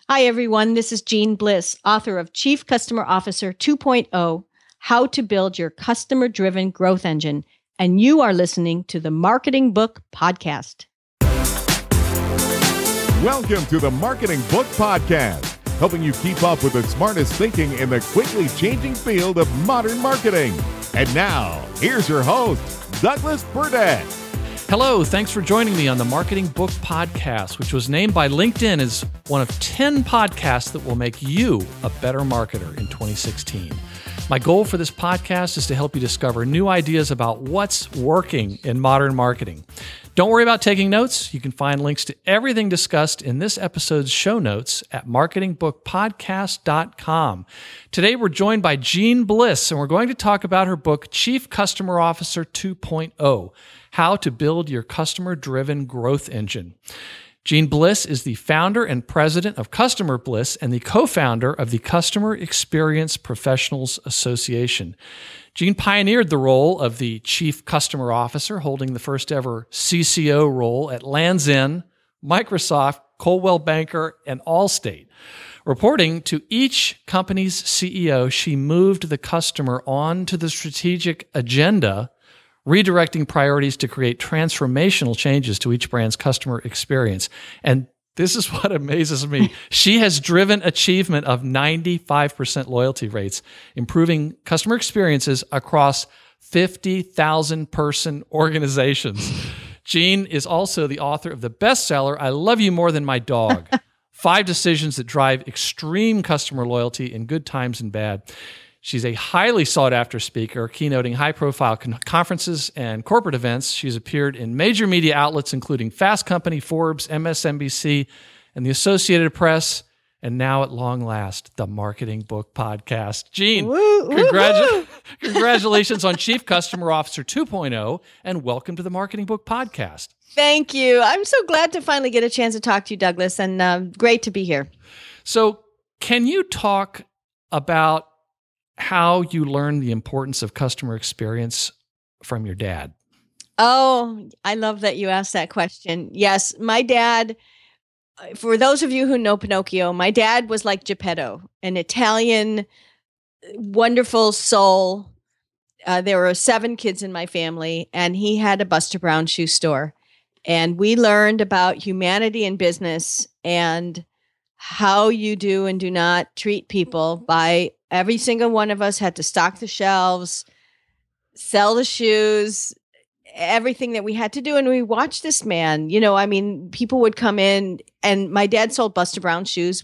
Hi, everyone. This is Jean Bliss, author of Chief Customer Officer 2.0, How to Build Your Customer-Driven Growth Engine. And you are listening to the Marketing Book Podcast. Welcome to the Marketing Book Podcast, helping you keep up with the smartest thinking in the quickly changing field of modern marketing. And now, here's your host, Douglas Burdett. Hello, thanks for joining me on the Marketing Book Podcast, which was named by LinkedIn as one of 10 podcasts that will make you a better marketer in 2016. My goal for this podcast is to help you discover new ideas about what's working in modern marketing. Don't worry about taking notes. You can find links to everything discussed in this episode's show notes at marketingbookpodcast.com. Today, we're joined by Jean Bliss, and we're going to talk about her book, Chief Customer Officer 2.0, How to Build Your Customer-Driven Growth Engine. Jean Bliss is the founder and president of Customer Bliss and the co-founder of the Customer Experience Professionals Association. Jean pioneered the role of the Chief Customer Officer, holding the first ever CCO role at Lands' End, Microsoft, Coldwell Banker, and Allstate. Reporting to each company's CEO, she moved the customer onto the strategic agenda, redirecting priorities to create transformational changes to each brand's customer experience. And this is what amazes me. She has driven achievement of 95% loyalty rates, improving customer experiences across 50,000 person organizations. Jean is also the author of the bestseller, I Love You More Than My Dog, 5 Decisions That Drive Extreme Customer Loyalty in Good Times and Bad. She's a highly sought-after speaker, keynoting high-profile conferences and corporate events. She's appeared in major media outlets, including Fast Company, Forbes, MSNBC, and the Associated Press, and now at long last, the Marketing Book Podcast. Jean, congratulations on Chief Customer Officer 2.0, and welcome to the Marketing Book Podcast. Thank you. I'm so glad to finally get a chance to talk to you, Douglas, and great to be here. So can you talk about how you learned the importance of customer experience from your dad? Oh, I love that you asked that question. Yes, my dad, for those of you who know Pinocchio, my dad was like Geppetto, an Italian, wonderful soul. There were 7 kids in my family, and he had a Buster Brown shoe store. And we learned about humanity in business and how you do and do not treat people by every single one of us had to stock the shelves, sell the shoes, everything that we had to do. And we watched this man, people would come in, and my dad sold Buster Brown shoes,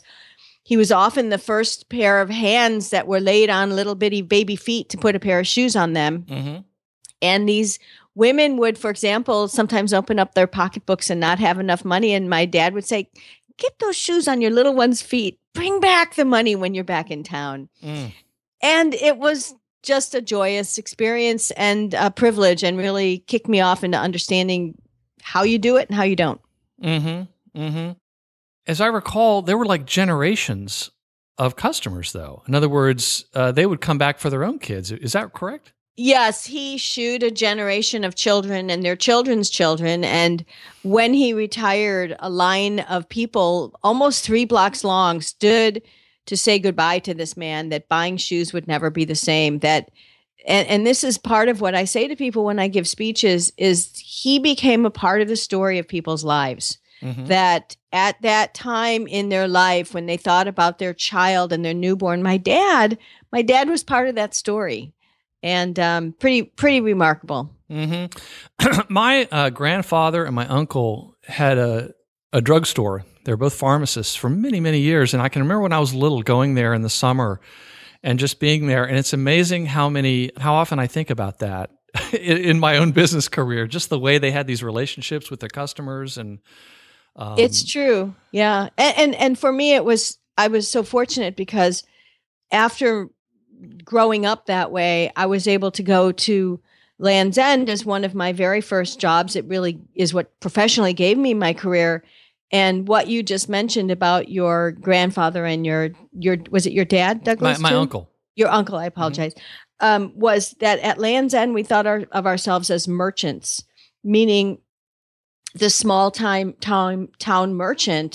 he was often the first pair of hands that were laid on little bitty baby feet to put a pair of shoes on them. Mm-hmm. And these women would, for example, sometimes open up their pocketbooks and not have enough money. And my dad would say, "Get those shoes on your little one's feet. Bring back the money when you're back in town." And it was just a joyous experience and a privilege, and really kicked me off into understanding how you do it and how you don't. Mm-hmm. Mm-hmm. As I recall, there were like generations of customers, though. In other words, they would come back for their own kids. Is that correct? Yes, he shooed a generation of children and their children's children. And when he retired, a line of people almost 3 blocks long stood to say goodbye to this man, that buying shoes would never be the same. And this is part of what I say to people when I give speeches, is he became a part of the story of people's lives. Mm-hmm. That at that time in their life, when they thought about their child and their newborn, my dad was part of that story. And pretty remarkable. Mm-hmm. My grandfather and my uncle had a drugstore. They were both pharmacists for many, many years. And I can remember when I was little going there in the summer and just being there. And it's amazing how often I think about that in my own business career, just the way they had these relationships with their customers. And it's true. Yeah. And for me, I was so fortunate because after growing up that way, I was able to go to Lands' End as one of my very first jobs. It really is what professionally gave me my career. And what you just mentioned about your grandfather and your was it your dad, Douglas? My uncle. Your uncle, I apologize. Mm-hmm. Was that at Lands' End, we thought of ourselves as merchants, meaning the small town merchant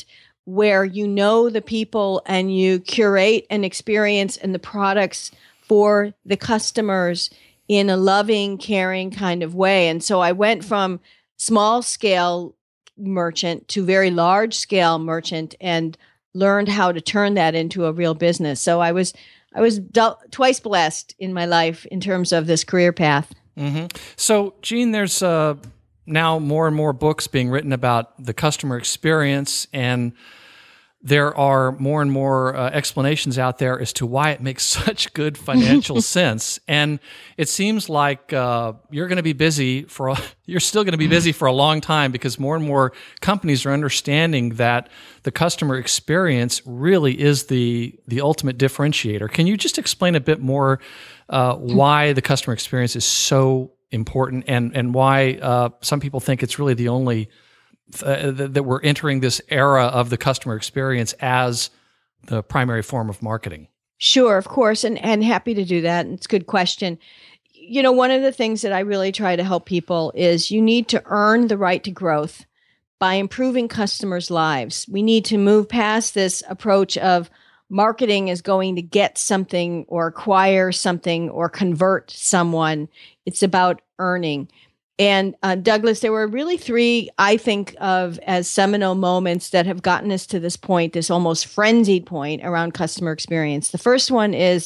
where you know the people and you curate an experience and the products for the customers in a loving, caring kind of way. And so I went from small scale merchant to very large scale merchant and learned how to turn that into a real business. So I was twice blessed in my life in terms of this career path. Mm-hmm. So, Jean, there's now more and more books being written about the customer experience, and there are more and more explanations out there as to why it makes such good financial sense. And it seems like you're going to be busy you're still going to be busy for a long time, because more and more companies are understanding that the customer experience really is the ultimate differentiator. Can you just explain a bit more why the customer experience is so important, and why some people think it's really the only that we're entering this era of the customer experience as the primary form of marketing? Sure, of course, and happy to do that. And it's a good question. You know, one of the things that I really try to help people is you need to earn the right to growth by improving customers' lives. We need to move past this approach of marketing is going to get something or acquire something or convert someone. It's about earning. And Douglas, there were really three, I think of as seminal moments that have gotten us to this point, this almost frenzied point around customer experience. The first one is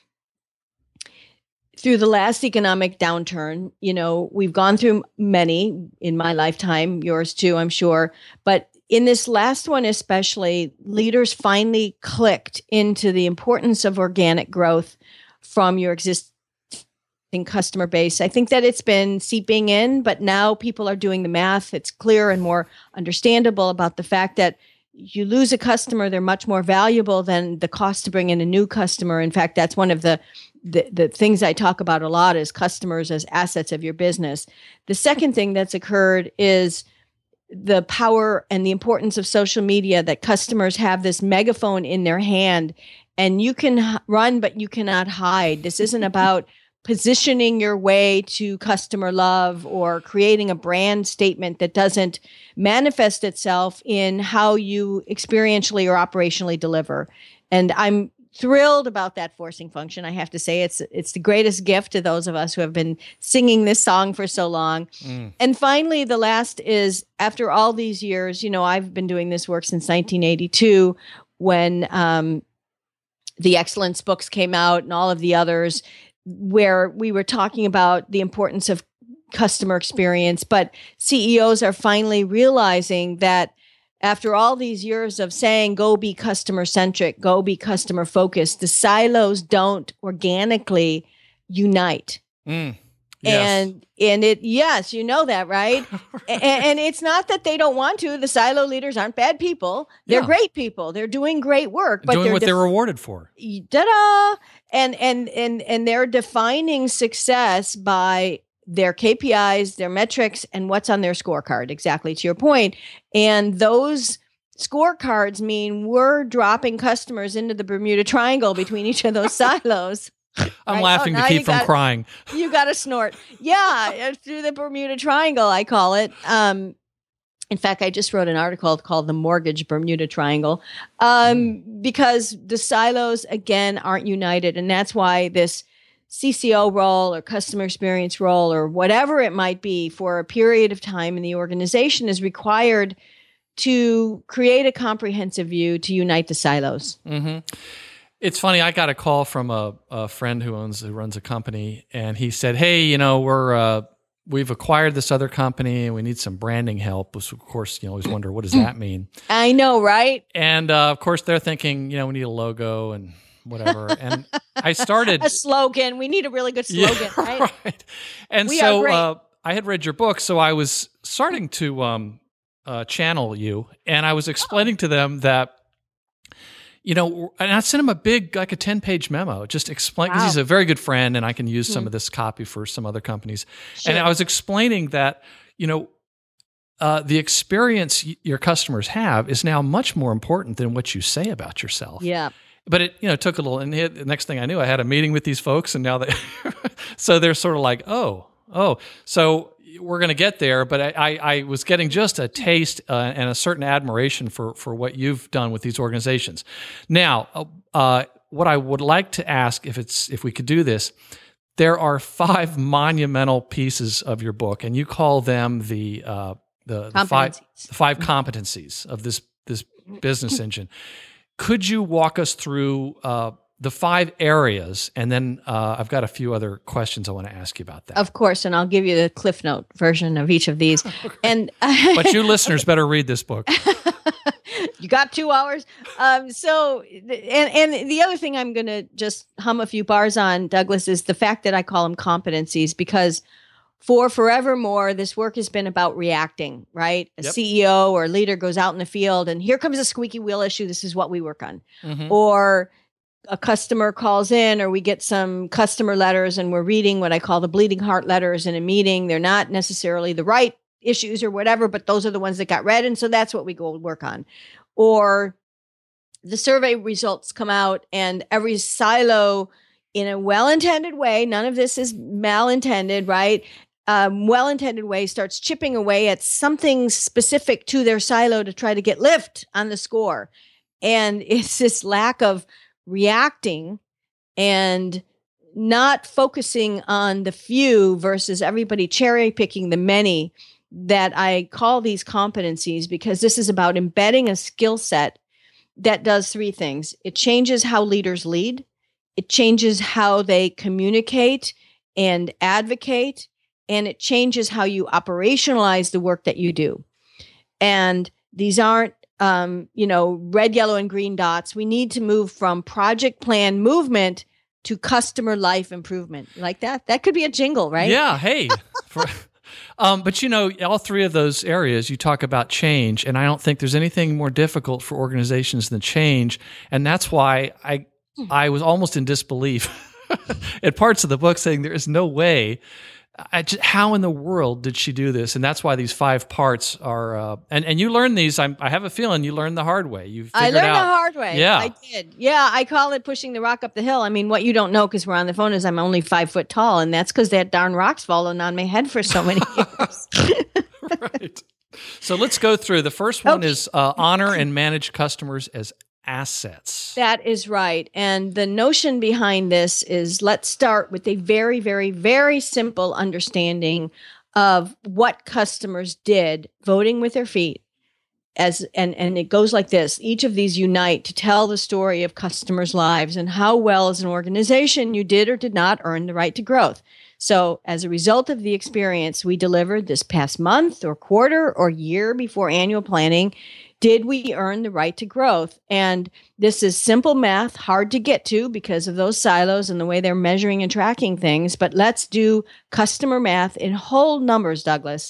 through the last economic downturn. You know, we've gone through many in my lifetime, yours too, I'm sure. But in this last one especially, leaders finally clicked into the importance of organic growth from your existing customer base. I think that it's been seeping in, but now people are doing the math. It's clear and more understandable about the fact that you lose a customer, they're much more valuable than the cost to bring in a new customer. In fact, that's one of the things I talk about a lot is customers as assets of your business. The second thing that's occurred is the power and the importance of social media, that customers have this megaphone in their hand and you can run, but you cannot hide. This isn't about positioning your way to customer love or creating a brand statement that doesn't manifest itself in how you experientially or operationally deliver. And I'm thrilled about that forcing function. I have to say it's the greatest gift to those of us who have been singing this song for so long. And finally, the last is, after all these years, you know, I've been doing this work since 1982 when the Excellence books came out and all of the others, where we were talking about the importance of customer experience. But CEOs are finally realizing that after all these years of saying, go be customer centric, go be customer focused, the silos don't organically unite. Yes. And it, yes, you know that, right? and it's not that they don't want to. The silo leaders aren't bad people. They're great people. They're doing great work, but doing what they're rewarded for. Ta-da! And they're defining success by their KPIs, their metrics, and what's on their scorecard, exactly to your point. And those scorecards mean we're dropping customers into the Bermuda Triangle between each of those silos. I'm laughing to keep from crying. You got to snort. Yeah, through the Bermuda Triangle, I call it. In fact, I just wrote an article called The Mortgage Bermuda Triangle, because the silos, again, aren't united. And that's why this CCO role or customer experience role or whatever it might be for a period of time in the organization is required to create a comprehensive view to unite the silos. Mm-hmm. It's funny. I got a call from a friend who runs a company, and he said, "Hey, you know, we've acquired this other company, and we need some branding help." Which, of course, you always wonder, what does that mean? I know, right? And of course, they're thinking, you know, we need a logo and whatever. And I started a slogan. We need a really good slogan, yeah, right? And so I had read your book, so I was starting to channel you, and I was explaining to them that, you know, and I sent him a big, like a 10-page memo, just explain, because he's a very good friend and I can use some of this copy for some other companies. Sure. And I was explaining that, you know, the experience your customers have is now much more important than what you say about yourself. Yeah. But it, you know, took a little, and the next thing I knew, I had a meeting with these folks, and now so they're sort of like, oh. So, we're going to get there, but I was getting just a taste and a certain admiration for what you've done with these organizations. Now, what I would like to ask, if we could do this, there are 5 monumental pieces of your book, and you call them the 5 competencies of this business engine. Could you walk us through the 5 areas, and then I've got a few other questions I want to ask you about that. Of course, and I'll give you the Cliff Note version of each of these. And but you listeners better read this book. You got 2 hours. And the other thing I'm going to just hum a few bars on, Douglas, is the fact that I call them competencies, because for forevermore, this work has been about reacting, right? A CEO or a leader goes out in the field and here comes a squeaky wheel issue. This is what we work on. Mm-hmm. Or a customer calls in, or we get some customer letters and we're reading what I call the bleeding heart letters in a meeting. They're not necessarily the right issues or whatever, but those are the ones that got read. And so that's what we go work on. Or the survey results come out and every silo, in a well-intended way, none of this is malintended, right? Well-intended way, starts chipping away at something specific to their silo to try to get lift on the score. And it's this lack of reacting and not focusing on the few versus everybody cherry picking the many, that I call these competencies, because this is about embedding a skill set that does 3 things. It changes how leaders lead. It changes how they communicate and advocate. And it changes how you operationalize the work that you do. And these aren't red, yellow, and green dots. We need to move from project plan movement to customer life improvement. Like that? That could be a jingle, right? Yeah. Hey. But all 3 of those areas, you talk about change, and I don't think there's anything more difficult for organizations than change. And that's why I was almost in disbelief at parts of the book, saying there is no way. How in the world did she do this? And that's why these 5 parts are. And you learned these. I have a feeling you learned the hard way. I learned the hard way. Yeah, I did. Yeah, I call it pushing the rock up the hill. I mean, what you don't know, because we're on the phone, is I'm only 5 foot tall, and that's because that darn rock's fallen on my head for so many years. Right. So let's go through. The first one is honor and manage customers as assets. That is right. And the notion behind this is, let's start with a very, very, very simple understanding of what customers did, voting with their feet. And it goes like this. Each of these unite to tell the story of customers' lives and how well as an organization you did or did not earn the right to growth. So as a result of the experience we delivered this past month or quarter or year before annual planning, did we earn the right to growth? And this is simple math, hard to get to because of those silos and the way they're measuring and tracking things. But let's do customer math in whole numbers, Douglas.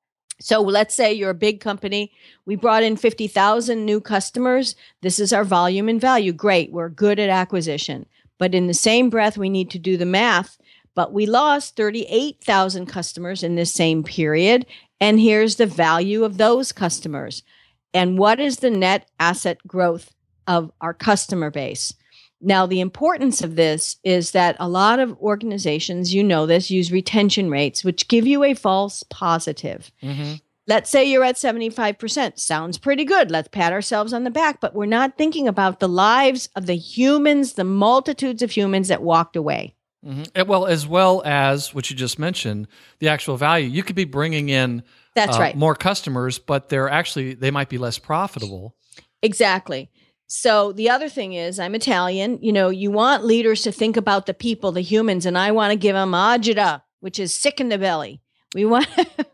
So let's say you're a big company. We brought in 50,000 new customers. This is our volume and value. Great. We're good at acquisition. But in the same breath, we need to do the math. But we lost 38,000 customers in this same period. And here's the value of those customers. And what is the net asset growth of our customer base? Now, the importance of this is that a lot of organizations, use retention rates, which give you a false positive. Mm-hmm. Let's say you're at 75%. Sounds pretty good. Let's pat ourselves on the back. But we're not thinking about the lives of the humans, the multitudes of humans that walked away. Mm-hmm. Well, as well as what you just mentioned, the actual value. You could be bringing in That's right. more customers, but they might be less profitable. Exactly. So the other thing is, I'm Italian. You want leaders to think about the people, the humans, and I want to give them agita, which is sick in the belly. We want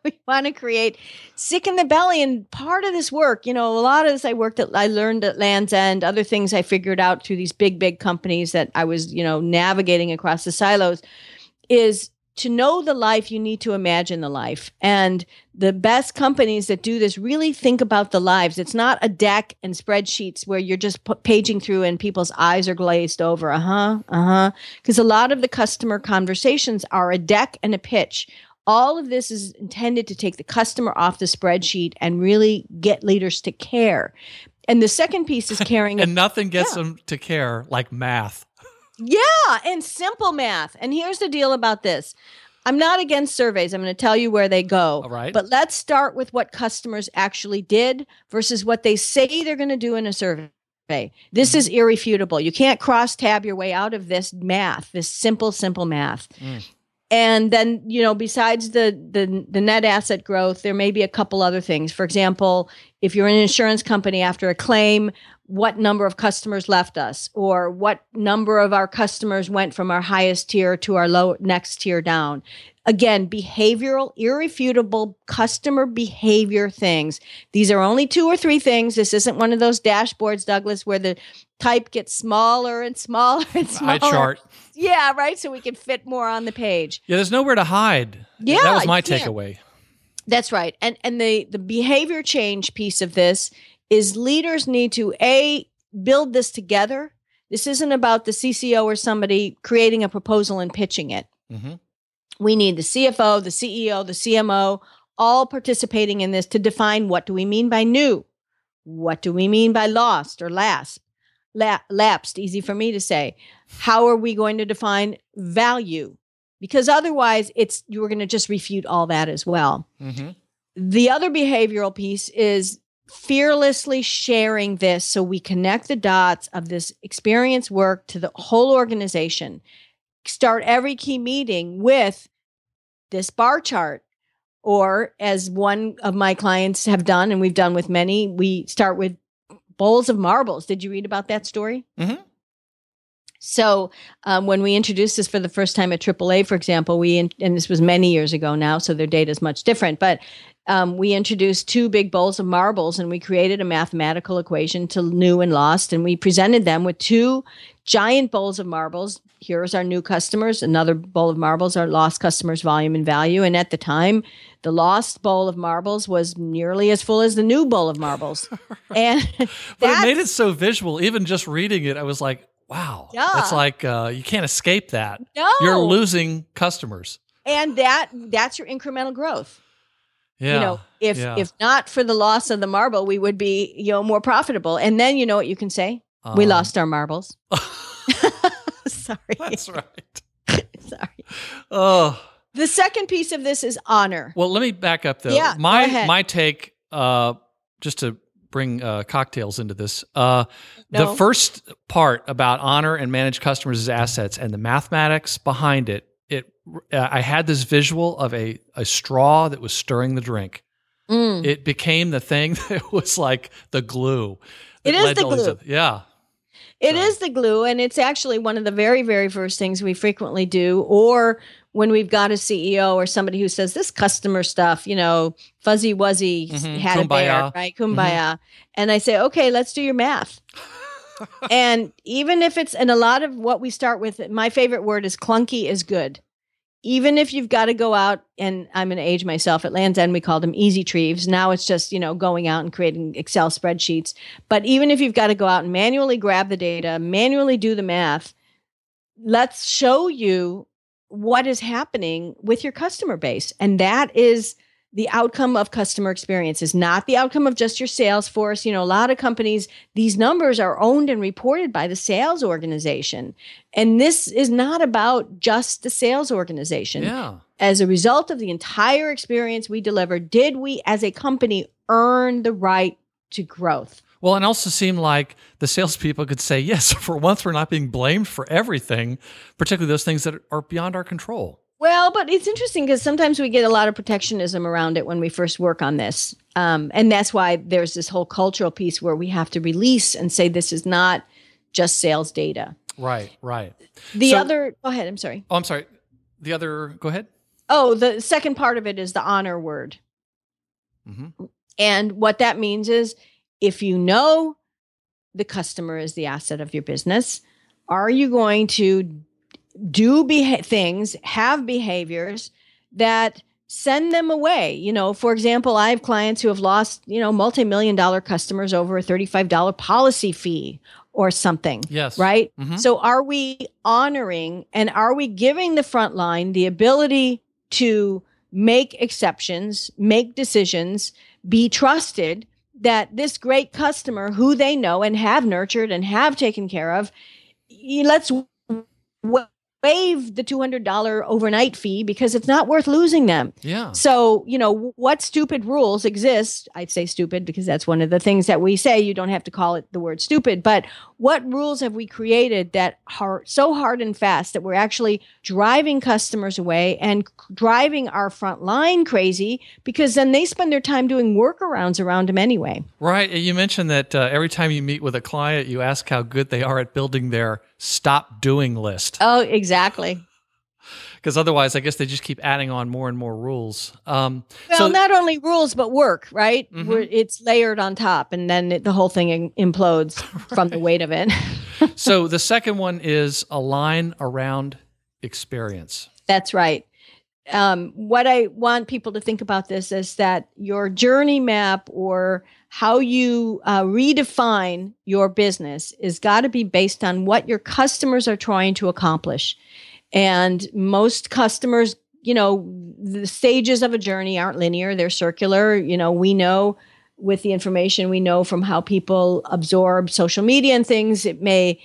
to create sick in the belly. And part of this work, a lot of this I learned at Land's End, other things I figured out through these big companies that I was, navigating across the silos, is to know the life, you need to imagine the life. And the best companies that do this really think about the lives. It's not a deck and spreadsheets where you're just paging through and people's eyes are glazed over. Because a lot of the customer conversations are a deck and a pitch. All of this is intended to take the customer off the spreadsheet and really get leaders to care. And the second piece is caring. And nothing gets them to care like math. Yeah, and simple math. And here's the deal about this. I'm not against surveys. I'm going to tell you where they go. All right. But let's start with what customers actually did versus what they say they're going to do in a survey. This is irrefutable. You can't cross-tab your way out of this math, this simple math. And then, besides the net asset growth, there may be a couple other things. For example, if you're an insurance company after a claim, what number of customers left us, or what number of our customers went from our highest tier to our next tier down. Again, behavioral, irrefutable customer behavior things. These are only 2 or 3 things. This isn't one of those dashboards, Douglas, where the type gets smaller and smaller and smaller. Eye chart. Yeah, right. So we can fit more on the page. Yeah, there's nowhere to hide. Yeah, that was my takeaway. That's right. And the behavior change piece of this is leaders need to build this together. This isn't about the CCO or somebody creating a proposal and pitching it. Mm-hmm. We need the CFO, the CEO, the CMO, all participating in this to define, what do we mean by new? What do we mean by lost or lapsed? Easy for me to say. How are we going to define value? Because otherwise you're going to just refute all that as well. Mm-hmm. The other behavioral piece is fearlessly sharing this so we connect the dots of this experience work to the whole organization. Start every key meeting with this bar chart, or as one of my clients have done, and we've done with many, we start with bowls of marbles. Did you read about that story? Mm-hmm. So when we introduced this for the first time at AAA, for example, and this was many years ago now, so their data is much different, but we introduced 2 big bowls of marbles, and we created a mathematical equation to new and lost, and we presented them with 2 giant bowls of marbles. Here's our new customers. Another bowl of marbles, our lost customers' volume and value. And at the time, the lost bowl of marbles was nearly as full as the new bowl of marbles. And but it made it so visual. Even just reading it, I was like, wow. Yeah. It's like you can't escape that. No. You're losing customers. And that's your incremental growth. Yeah. If not for the loss of the marble, we would be, more profitable. And then you know what you can say? We lost our marbles. Sorry. That's right. Sorry. Oh. The second piece of this is honor. Well, let me back up though. Yeah, go ahead. My take, just to bring cocktails into this. The first part about honor and manage customers as assets and the mathematics behind it, I had this visual of a straw that was stirring the drink. It became the thing that was like the glue. It is the glue. Yeah. It is the glue, and it's actually one of the very, very first things we frequently do, or when we've got a CEO or somebody who says, this customer stuff, fuzzy wuzzy had it there, right? Kumbaya. Mm-hmm. And I say, okay, let's do your math. And even if and a lot of what we start with, my favorite word is clunky is good. Even if you've got to go out, and I'm going to age myself, at Land's End, we called them easy treves. Now it's just, going out and creating Excel spreadsheets. But even if you've got to go out and manually grab the data, manually do the math, let's show you what is happening with your customer base. And that is the outcome of customer experience, is not the outcome of just your sales force. A lot of companies, these numbers are owned and reported by the sales organization. And this is not about just the sales organization. Yeah. As a result of the entire experience we delivered, did we as a company earn the right to growth? Well, and also seemed like the salespeople could say, yes, for once we're not being blamed for everything, particularly those things that are beyond our control. Well, but it's interesting because sometimes we get a lot of protectionism around it when we first work on this. And that's why there's this whole cultural piece where we have to release and say this is not just sales data. Right. Go ahead, I'm sorry. Oh, I'm sorry. Go ahead. Oh, the second part of it is the honor word. Mm-hmm. And what that means is if you know the customer is the asset of your business, are you going to do things, have behaviors that send them away? For example, I have clients who have lost, multi-million-dollar customers over a $35 policy fee or something. Yes. Right? Mm-hmm. So are we honoring and are we giving the front line the ability to make exceptions, make decisions, be trusted that this great customer who they know and have nurtured and have taken care of, let's waive the $200 overnight fee because it's not worth losing them. Yeah. So, what stupid rules exist? I'd say stupid because that's one of the things that we say. You don't have to call it the word stupid, but what rules have we created that are so hard and fast that we're actually driving customers away and driving our front line crazy because then they spend their time doing workarounds around them anyway. Right. You mentioned that every time you meet with a client, you ask how good they are at building their stop doing list. Oh, exactly. Because otherwise, I guess they just keep adding on more and more rules. Not only rules, but work, right? Mm-hmm. Where it's layered on top, and then the whole thing implodes from the weight of it. So the second one is align around experience. That's right. What I want people to think about this is that your journey map or how you redefine your business is got to be based on what your customers are trying to accomplish. And most customers, the stages of a journey aren't linear, they're circular. We know with the information we know from how people absorb social media and things, they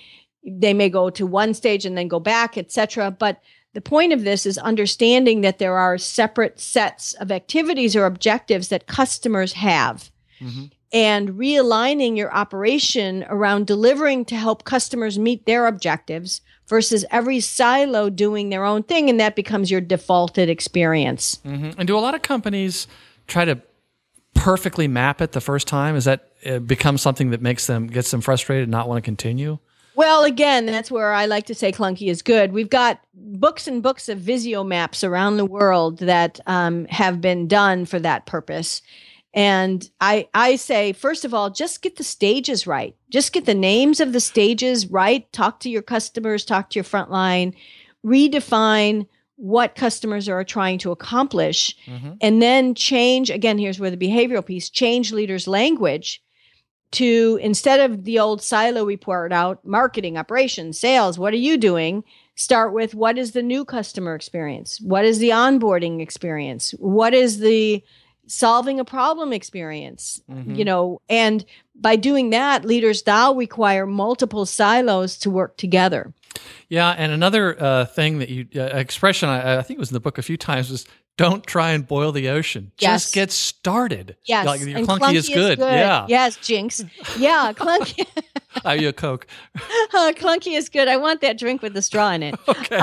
may go to one stage and then go back, etc. But the point of this is understanding that there are separate sets of activities or objectives that customers have. Mm-hmm. And realigning your operation around delivering to help customers meet their objectives versus every silo doing their own thing. And that becomes your defaulted experience. Mm-hmm. And do a lot of companies try to perfectly map it the first time? Is that become something that gets them frustrated and not want to continue? Well, again, that's where I like to say clunky is good. We've got books and books of Visio maps around the world that have been done for that purpose. And I say, first of all, just get the stages right. Just get the names of the stages right. Talk to your customers, talk to your frontline, redefine what customers are trying to accomplish, and then change, again, here's where the behavioral piece, change leaders' language to, instead of the old silo report out, marketing, operations, sales, what are you doing? Start with what is the new customer experience? What is the onboarding experience? What is the solving a problem experience? And by doing that, leaders now require multiple silos to work together. Yeah, and another thing that expression I think it was in the book a few times was don't try and boil the ocean. Yes. Just get started. Yes. Like, your clunky is good. Yeah. Yes, Jinx. Yeah, clunky. Are you a Coke? Clunky is good. I want that drink with the straw in it. Okay.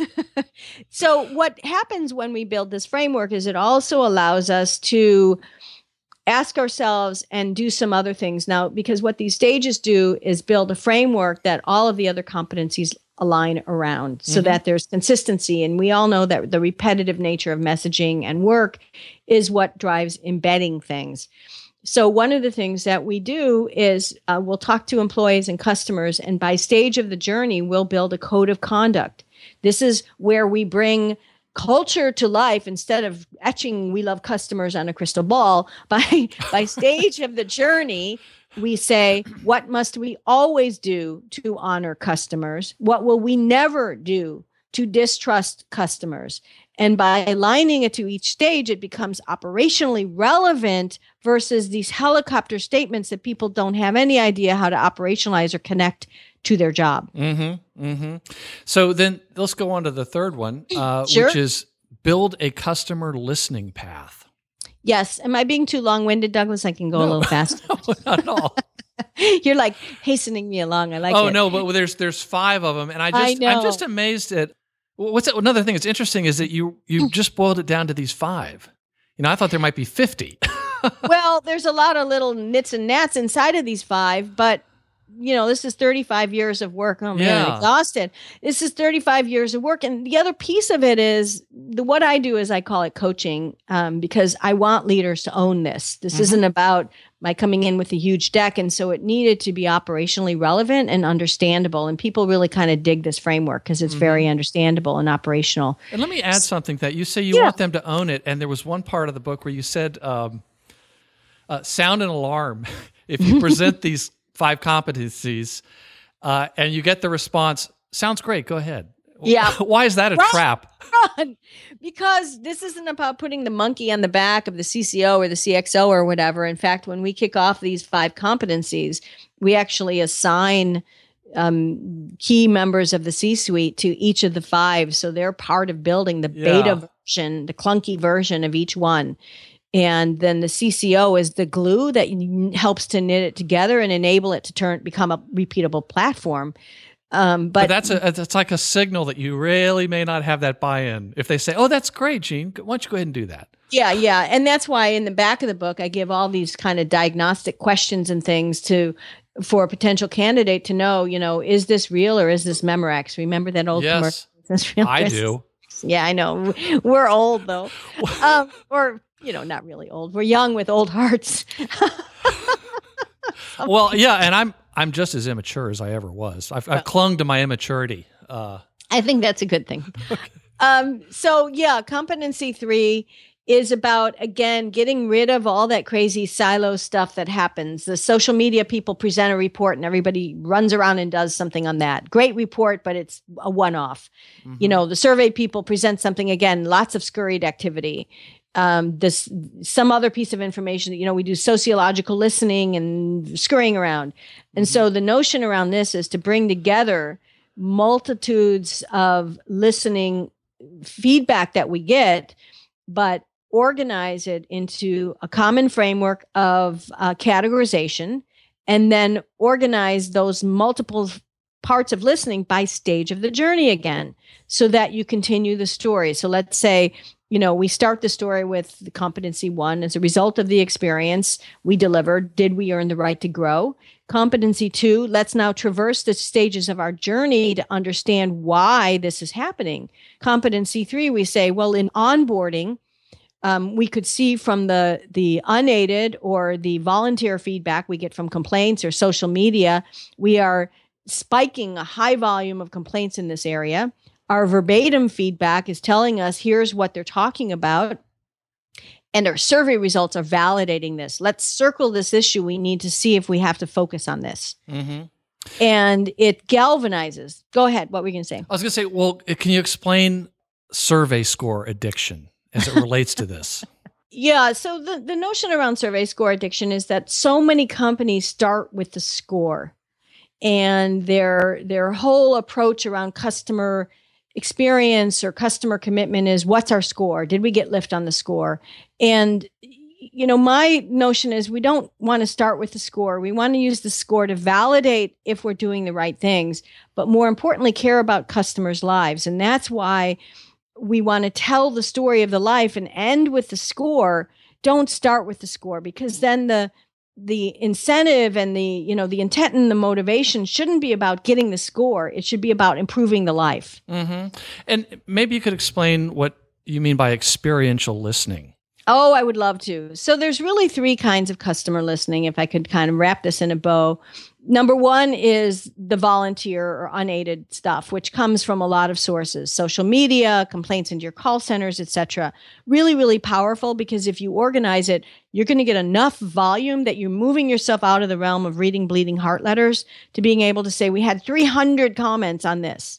So what happens when we build this framework is it also allows us to ask ourselves and do some other things now, because what these stages do is build a framework that all of the other competencies align around so that there's consistency. And we all know that the repetitive nature of messaging and work is what drives embedding things. So one of the things that we do is we'll talk to employees and customers, and by stage of the journey, we'll build a code of conduct. This is where we bring culture to life instead of etching "we love customers" on a crystal ball. By stage of the journey, we say, what must we always do to honor customers? What will we never do to distrust customers? And by aligning it to each stage, it becomes operationally relevant versus these helicopter statements that people don't have any idea how to operationalize or connect to their job. So then let's go on to the third one, Sure. which is build a customer listening path. Yes. Am I being too long-winded, Douglas? I can go a little faster. No, not at all. You're like hastening me along. I like it. Oh, no, but there's 5 of them. And I'm just amazed at another thing that's interesting is that you just boiled it down to these 5. I thought there might be 50. Well, there's a lot of little nits and gnats inside of these 5, but this is 35 years of work. Oh man, I'm exhausted. This is 35 years of work. And the other piece of it is what I do is I call it coaching because I want leaders to own this. This isn't about my coming in with a huge deck. And so it needed to be operationally relevant and understandable. And people really kind of dig this framework because it's very understandable and operational. And let me add something that you say you want them to own it. And there was one part of the book where you said, sound an alarm if you present these 5 competencies, and you get the response, sounds great, go ahead. Yeah. Why is that a trap? Run! Because this isn't about putting the monkey on the back of the CCO or the CXO or whatever. In fact, when we kick off these 5 competencies, we actually assign key members of the C-suite to each of the 5. So they're part of building the beta version, the clunky version of each one. And then the CCO is the glue that helps to knit it together and enable it to become a repeatable platform. But that's like a signal that you really may not have that buy-in. If they say, "Oh, that's great, Gene, why don't you go ahead and do that?" Yeah. And that's why in the back of the book, I give all these kind of diagnostic questions and things for a potential candidate to know, is this real or is this Memorex? Remember that old commercial? Is this real? I do. Yeah, I know. We're old though. Or, not really old. We're young with old hearts. Well, yeah, and I'm just as immature as I ever was. I've clung to my immaturity. I think that's a good thing. Okay. Competency 3 is about, again, getting rid of all that crazy silo stuff that happens. The social media people present a report and everybody runs around and does something on that. Great report, but it's a one-off. Mm-hmm. The survey people present something, again, lots of scurried activity. Some other piece of information that, we do sociological listening and scurrying around. And so the notion around this is to bring together multitudes of listening feedback that we get, but organize it into a common framework of categorization, and then organize those multiple parts of listening by stage of the journey again, so that you continue the story. So let's say, we start the story with the competency 1 as a result of the experience we delivered. Did we earn the right to grow? Competency 2, let's now traverse the stages of our journey to understand why this is happening. Competency 3, we say, well, in onboarding, we could see from the unaided or the volunteer feedback we get from complaints or social media, we are spiking a high volume of complaints in this area. Our verbatim feedback is telling us here's what they're talking about. And our survey results are validating this. Let's circle this issue. We need to see if we have to focus on this. Mm-hmm. And it galvanizes. Go ahead. What were you going to say? I was going to say, well, can you explain survey score addiction as it relates to this? Yeah. So the notion around survey score addiction is that so many companies start with the score, and their whole approach around customer experience or customer commitment is, what's our score? Did we get lift on the score? And, my notion is we don't want to start with the score. We want to use the score to validate if we're doing the right things, but more importantly, care about customers' lives. And that's why we want to tell the story of the life and end with the score. Don't start with the score, because then the incentive and the intent and the motivation shouldn't be about getting the score. It should be about improving the life. Mm-hmm. And maybe you could explain what you mean by experiential listening. Oh, I would love to. So there's really 3 kinds of customer listening, if I could kind of wrap this in a bow. Number 1 is the volunteer or unaided stuff, which comes from a lot of sources: social media, complaints into your call centers, etc. Really, really powerful, because if you organize it, you're going to get enough volume that you're moving yourself out of the realm of reading bleeding heart letters to being able to say, we had 300 comments on this.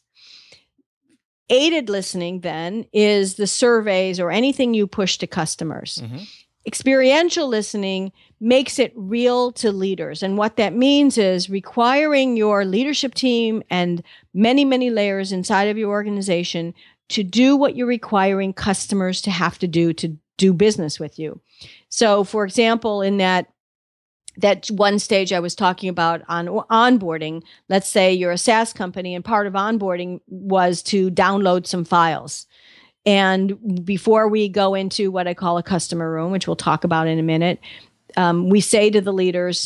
Aided listening, then, is the surveys or anything you push to customers. Mm-hmm. Experiential listening makes it real to leaders. And what that means is requiring your leadership team and many, many layers inside of your organization to do what you're requiring customers to have to do business with you. So, for example, in that one stage I was talking about on onboarding, let's say you're a SaaS company and part of onboarding was to download some files. And before we go into what I call a customer room, which we'll talk about in a minute, we say to the leaders,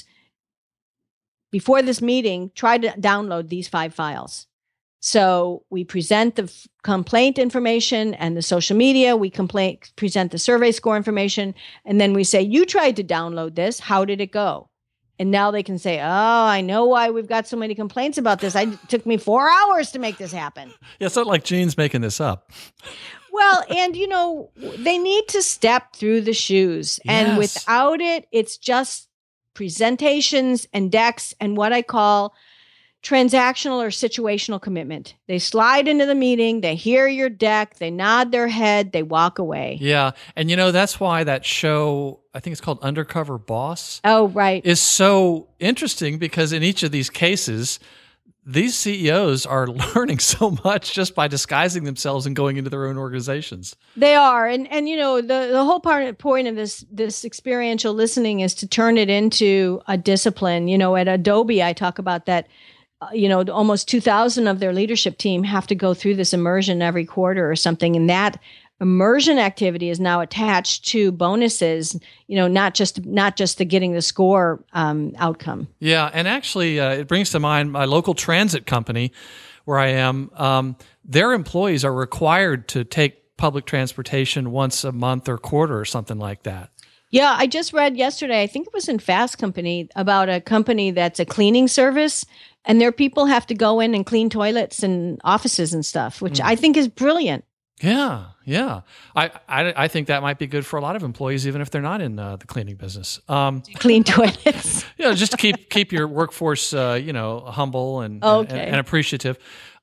before this meeting, try to download these 5 files. So we present the complaint information and the social media. We present the survey score information. And then we say, you tried to download this. How did it go? And now they can say, oh, I know why we've got so many complaints about this. It took me 4 hours to make this happen. Yeah, it's not like Gene's making this up. Well, and, they need to step through the shoes. Yes. And without it, it's just presentations and decks and what I call transactional or situational commitment. They slide into the meeting, they hear your deck, they nod their head, they walk away. Yeah. And that's why that show, I think it's called Undercover Boss. Oh, right. Is so interesting, because in each of these cases, these CEOs are learning so much just by disguising themselves and going into their own organizations. They are. And the whole point of this experiential listening is to turn it into a discipline. At Adobe, I talk about that, almost 2,000 of their leadership team have to go through this immersion every quarter or something. And that immersion activity is now attached to bonuses, not just the getting the score outcome. Yeah, and actually, it brings to mind my local transit company where I am. Their employees are required to take public transportation once a month or quarter or something like that. Yeah, I just read yesterday, I think it was in Fast Company, about a company that's a cleaning service, and their people have to go in and clean toilets and offices and stuff, which I think is brilliant. Yeah. I think that might be good for a lot of employees, even if they're not in the cleaning business. Clean toilets. Just to keep your workforce, humble and appreciative.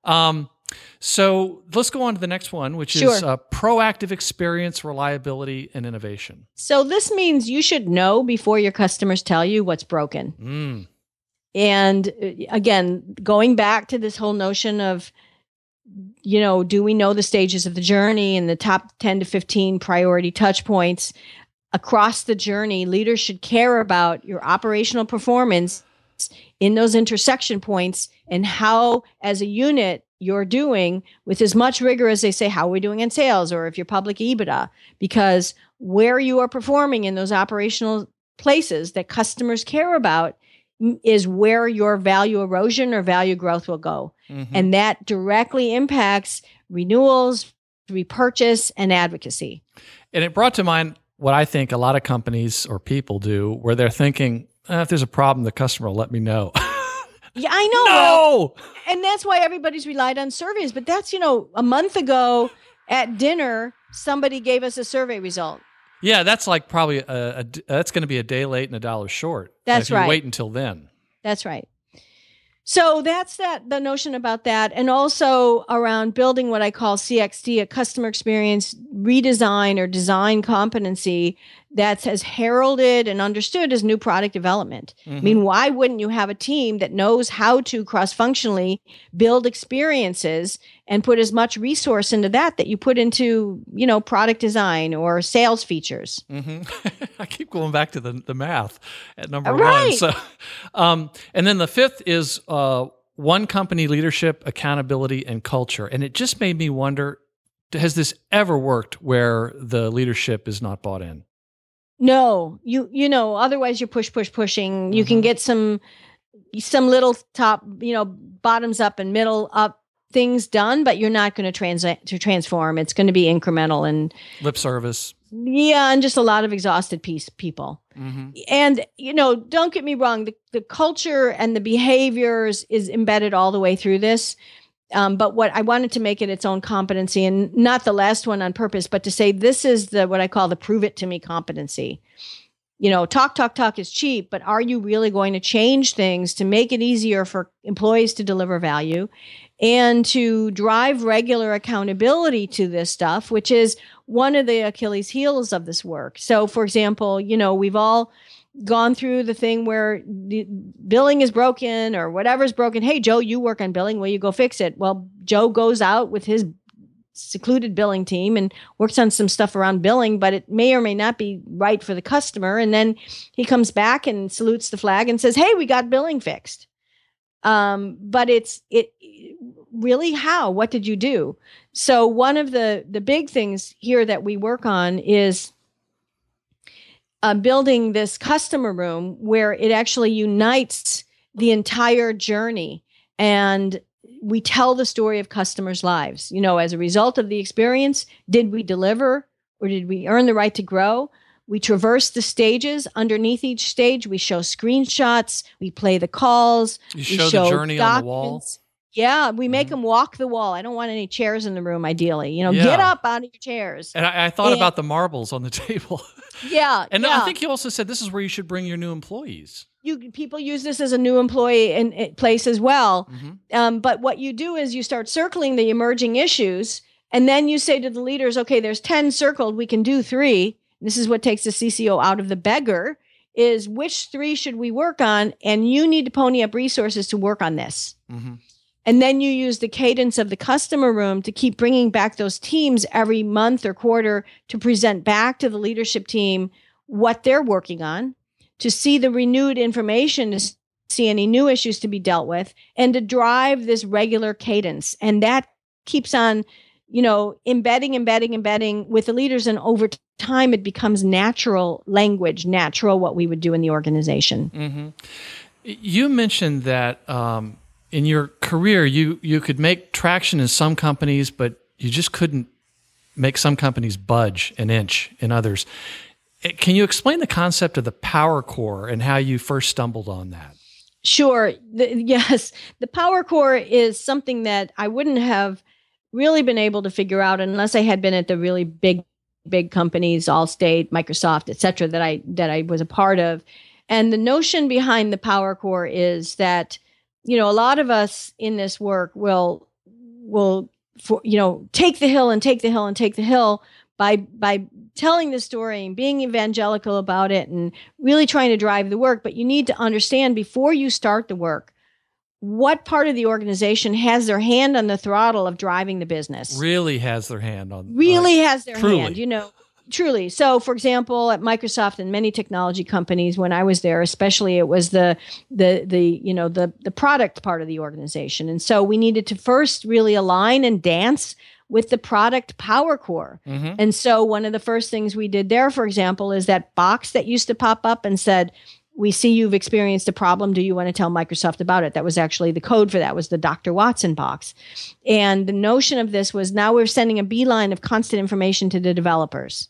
So let's go on to the next one, which is proactive experience, reliability, and innovation. So this means you should know before your customers tell you what's broken. And again, going back to this whole notion of, do we know the stages of the journey and the top 10 to 15 priority touch points across the journey? Leaders should care about your operational performance in those intersection points and how, as a unit, you're doing with as much rigor as they say, how are we doing in sales, or if you're public EBITDA, because where you are performing in those operational places that customers care about is where your value erosion or value growth will go. And that directly impacts renewals, repurchase, and advocacy. And it brought to mind what I think a lot of companies or people do, where they're thinking, if there's a problem, the customer will let me know. Yeah, I know. No! And that's why everybody's relied on surveys. But that's, a month ago at dinner, somebody gave us a survey result. Yeah, that's like probably that's going to be a day late and $1 short. That's right. If you wait until then. That's right. So that's the notion about that. And also around building what I call CXD, a customer experience redesign or design competency that's as heralded and understood as new product development. I mean, why wouldn't you have a team that knows how to cross-functionally build experiences and put as much resource into that you put into, product design or sales features? I keep going back to the math at number right. one. So, and then the fifth is one company leadership, accountability, and culture. And it just made me wonder, has this ever worked where the leadership is not bought in? No, otherwise you're pushing. You can get some little top, bottoms up and middle up things done, but you're not going to transform. It's going to be incremental and lip service. Yeah, and just a lot of exhausted people. And, don't get me wrong, the culture and the behaviors is embedded all the way through this. But what I wanted to make it its own competency, and not the last one on purpose, but to say this is what I call the prove it to me competency. Talk is cheap, but are you really going to change things to make it easier for employees to deliver value and to drive regular accountability to this stuff, which is one of the Achilles heels of this work. So, for example, we've all gone through the thing where the billing is broken or whatever's broken. Hey, Joe, you work on billing. Will you go fix it? Well, Joe goes out with his secluded billing team and works on some stuff around billing, but it may or may not be right for the customer. And then he comes back and salutes the flag and says, hey, we got billing fixed. But it really how? What did you do? So one of the big things here that we work on is building this customer room where it actually unites the entire journey. And we tell the story of customers' lives. As a result of the experience, did we deliver or did we earn the right to grow? We traverse the stages. Underneath each stage, we show screenshots. We play the calls. You show the journey documents. On the wall. Yeah, we make them walk the wall. I don't want any chairs in the room, ideally. Get up out of your chairs. And I thought about the marbles on the table. Yeah. And I think you also said this is where you should bring your new employees. People use this as a new employee in place as well. But what you do is you start circling the emerging issues, and then you say to the leaders, okay, there's 10 circled. We can do 3. This is what takes the CCO out of the beggar is which 3 should we work on? And you need to pony up resources to work on this. Mm-hmm. And then you use the cadence of the customer room to keep bringing back those teams every month or quarter to present back to the leadership team what they're working on, to see the renewed information, to see any new issues to be dealt with, and to drive this regular cadence. And that keeps on, embedding with the leaders. And over time, it becomes natural language, natural what we would do in the organization. Mm-hmm. You mentioned that in your career, you could make traction in some companies, but you just couldn't make some companies budge an inch in others. Can you explain the concept of the Power Core and how you first stumbled on that? Sure. Yes. The Power Core is something that I wouldn't have really been able to figure out unless I had been at the really big companies, Allstate, Microsoft, et cetera, that I was a part of. And the notion behind the Power Core is that, a lot of us in this work will take the hill by telling the story and being evangelical about it and really trying to drive the work. But you need to understand before you start the work, what part of the organization has their hand on the throttle of driving the business. Really has their hand on. Has their truly. Hand, truly. So, for example, at Microsoft and many technology companies, when I was there, especially, it was the product part of the organization. And so we needed to first really align and dance with the product Power Core. Mm-hmm. And so one of the first things we did there, for example, is that box that used to pop up and said, "We see you've experienced a problem. Do you want to tell Microsoft about it?" That was actually the code for that, was the Dr. Watson box. And the notion of this was now we're sending a beeline of constant information to the developers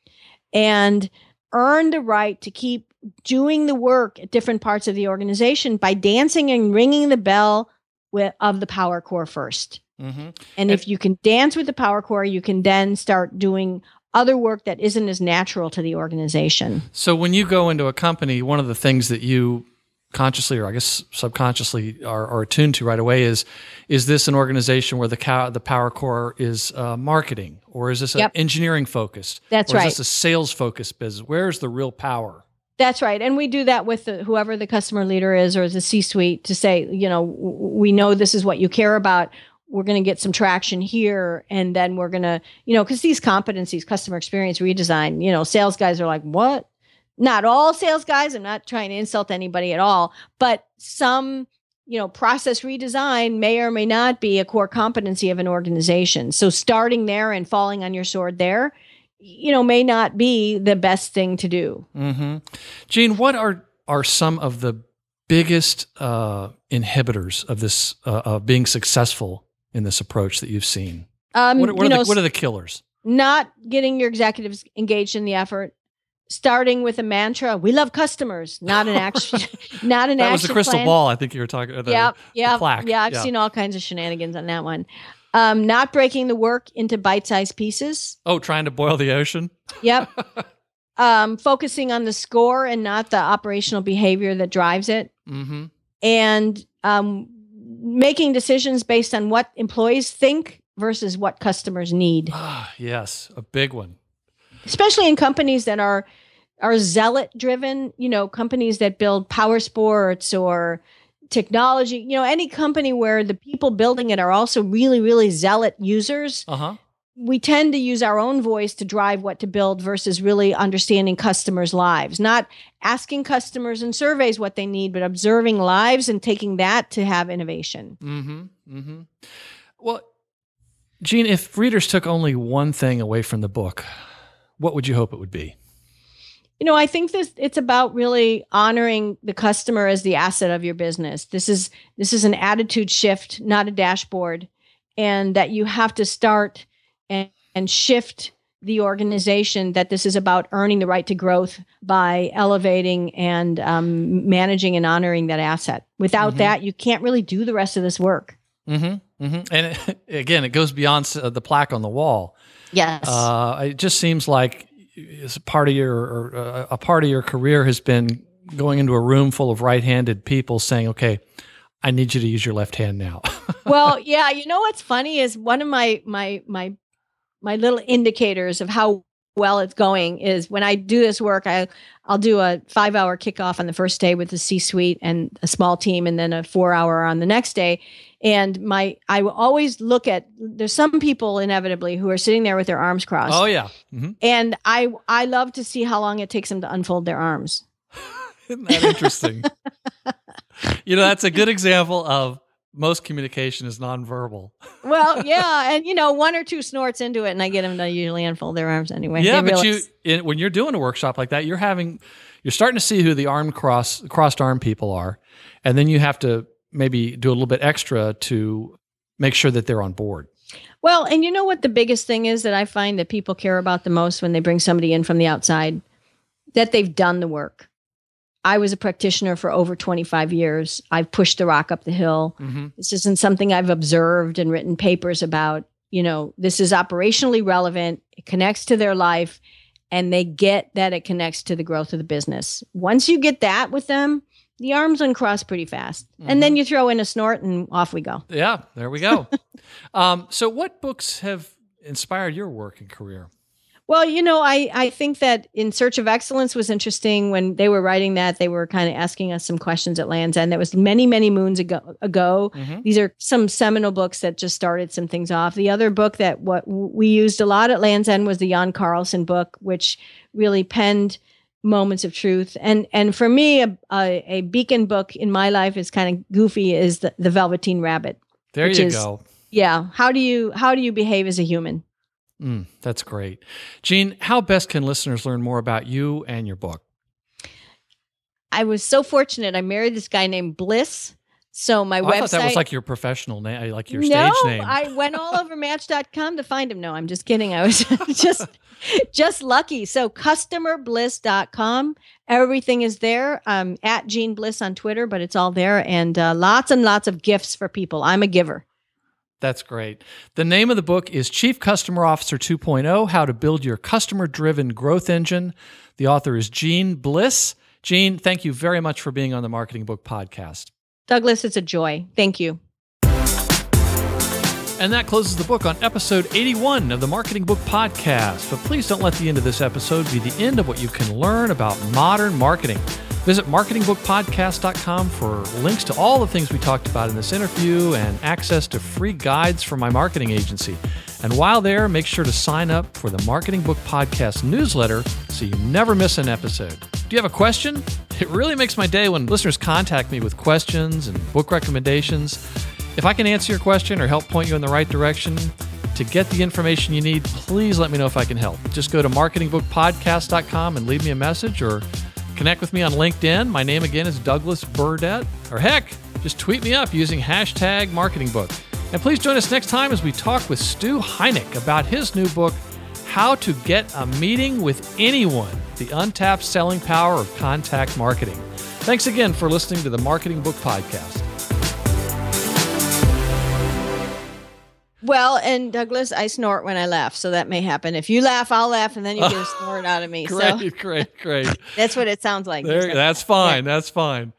and earn the right to keep doing the work at different parts of the organization by dancing and ringing the bell of the Power Core first. Mm-hmm. And if you can dance with the Power Core, you can then start doing other work that isn't as natural to the organization. So when you go into a company, one of the things that you consciously, or I guess subconsciously, are attuned to right away is this an organization where the Power Core is marketing, or is this engineering focused? That's or right. Is this a sales focused business? Where's the real power? That's right. And we do that with whoever the customer leader is or the C-suite to say, we know this is what you care about. We're going to get some traction here. And then we're going to, because these competencies, customer experience redesign, sales guys are like, what? Not all sales guys. I'm not trying to insult anybody at all, but some, process redesign may or may not be a core competency of an organization. So starting there and falling on your sword there, may not be the best thing to do. Mm-hmm. Jean, what are some of the biggest inhibitors of this, of being successful in this approach that you've seen? What are the killers? Not getting your executives engaged in the effort. Starting with a mantra: "We love customers," not an action. Not an action. That was the crystal ball. I think you were talking. The plaque. Yeah, I've seen all kinds of shenanigans on that one. Not breaking the work into bite-sized pieces. Oh, trying to boil the ocean. Yep. Focusing on the score and not the operational behavior that drives it. Mm-hmm. And making decisions based on what employees think versus what customers need. Yes, a big one. Especially in companies that are zealot driven, companies that build power sports or technology, any company where the people building it are also really, really zealot users. Uh-huh. We tend to use our own voice to drive what to build versus really understanding customers' lives, not asking customers in surveys what they need, but observing lives and taking that to have innovation. Mm-hmm. Mm-hmm. Well, Jean, if readers took only one thing away from the book, what would you hope it would be? I think it's about really honoring the customer as the asset of your business. This is an attitude shift, not a dashboard, and that you have to start and shift the organization, that this is about earning the right to growth by elevating and managing and honoring that asset. Without that, you can't really do the rest of this work. Mm-hmm. Mm-hmm. And again, it goes beyond the plaque on the wall. Yes. It just seems like a part of your career has been going into a room full of right-handed people saying, "Okay, I need you to use your left hand now." Well, yeah. What's funny is one of my little indicators of how well it's going is when I do this work, I'll do a 5-hour kickoff on the first day with the C-suite and a small team, and then a 4-hour on the next day. And I will always look at, there's some people inevitably who are sitting there with their arms crossed. Oh yeah. Mm-hmm. And I love to see how long it takes them to unfold their arms. Isn't that interesting? That's a good example of most communication is nonverbal. Well, yeah. And, 1 or 2 snorts into it, and I get them to usually unfold their arms anyway. Yeah, but when you're doing a workshop like that, you're starting to see who the crossed arm people are. And then you have to maybe do a little bit extra to make sure that they're on board. Well, and you know what the biggest thing is that I find that people care about the most when they bring somebody in from the outside? That they've done the work. I was a practitioner for over 25 years. I've pushed the rock up the hill. Mm-hmm. This isn't something I've observed and written papers about. This is operationally relevant. It connects to their life, and they get that it connects to the growth of the business. Once you get that with them, the arms uncross pretty fast. Mm-hmm. And then you throw in a snort and off we go. Yeah, there we go. So what books have inspired your work and career? Well, I think that In Search of Excellence was interesting. When they were writing that, they were kind of asking us some questions at Land's End. That was many, many moons ago. Mm-hmm. These are some seminal books that just started some things off. The other book that what we used a lot at Land's End was the Jan Carlson book, which really penned moments of truth. And for me, a beacon book in my life is kind of goofy, is the Velveteen Rabbit. There you go. Yeah. How do you behave as a human? That's great. Jean, how best can listeners learn more about you and your book? I was so fortunate. I married this guy named Bliss. So my website. I thought that was like your professional name, like your stage name. No, I went all over Match.com to find him. No, I'm just kidding. I was just lucky. So customerbliss.com. Everything is there. At Jean Bliss on Twitter, but it's all there. And lots and lots of gifts for people. I'm a giver. That's great. The name of the book is Chief Customer Officer 2.0, How to Build Your Customer-Driven Growth Engine. The author is Jean Bliss. Jean, thank you very much for being on the Marketing Book Podcast. Douglas, it's a joy. Thank you. And that closes the book on episode 81 of the Marketing Book Podcast. But please don't let the end of this episode be the end of what you can learn about modern marketing. Visit marketingbookpodcast.com for links to all the things we talked about in this interview and access to free guides from my marketing agency. And while there, make sure to sign up for the Marketing Book Podcast newsletter so you never miss an episode. Do you have a question? It really makes my day when listeners contact me with questions and book recommendations. If I can answer your question or help point you in the right direction to get the information you need, please let me know if I can help. Just go to marketingbookpodcast.com and leave me a message, or connect with me on LinkedIn. My name again is Douglas Burdett. Or heck, just tweet me up using hashtag MarketingBook. And please join us next time as we talk with Stu Heineck about his new book, How to Get a Meeting with Anyone, The Untapped Selling Power of Contact Marketing. Thanks again for listening to the Marketing Book Podcast. Well, and Douglas, I snort when I laugh, so that may happen. If you laugh, I'll laugh, and then you get a snort out of me. Great. That's what it sounds like. That's fine. Yeah. That's fine.